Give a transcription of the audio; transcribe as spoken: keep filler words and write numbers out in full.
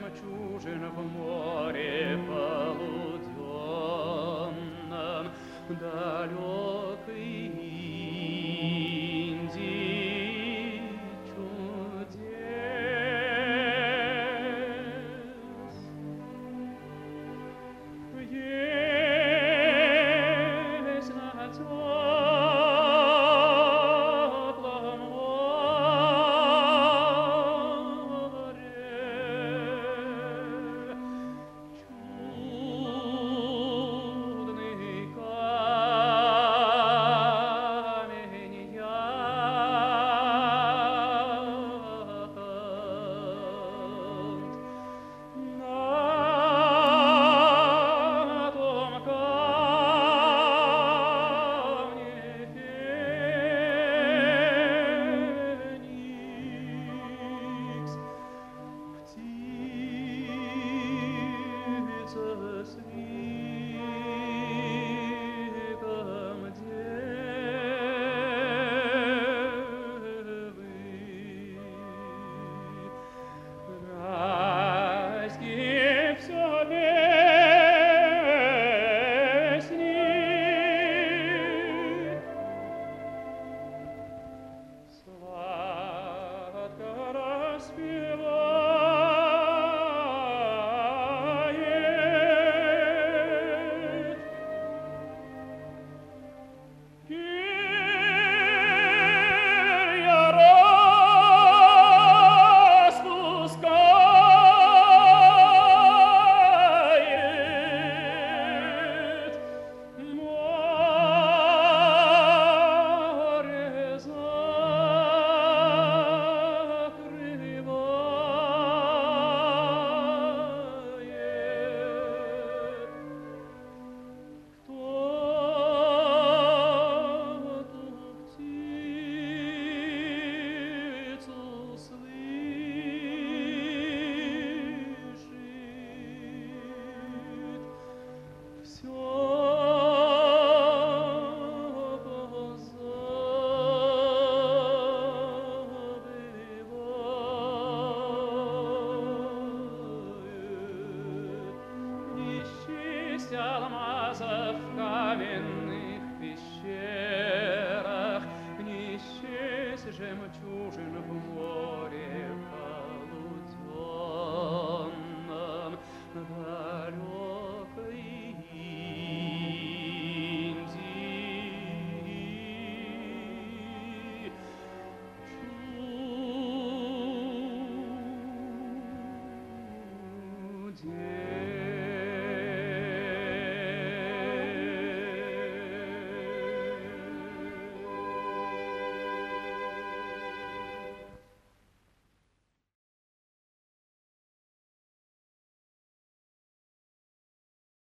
жемчужин в море полуденном, далекой Индии чудес. Есть на теплом море чудный камень Ялт. На том камне феникс, птица с ликом девы. Райские всё песни, сладко распевает. Перья распускает, море закрывает. Кто ту птицу слышит, всё позабывает. Не счесть алмазов в каменных пещерах, не счесть жемчужин в море.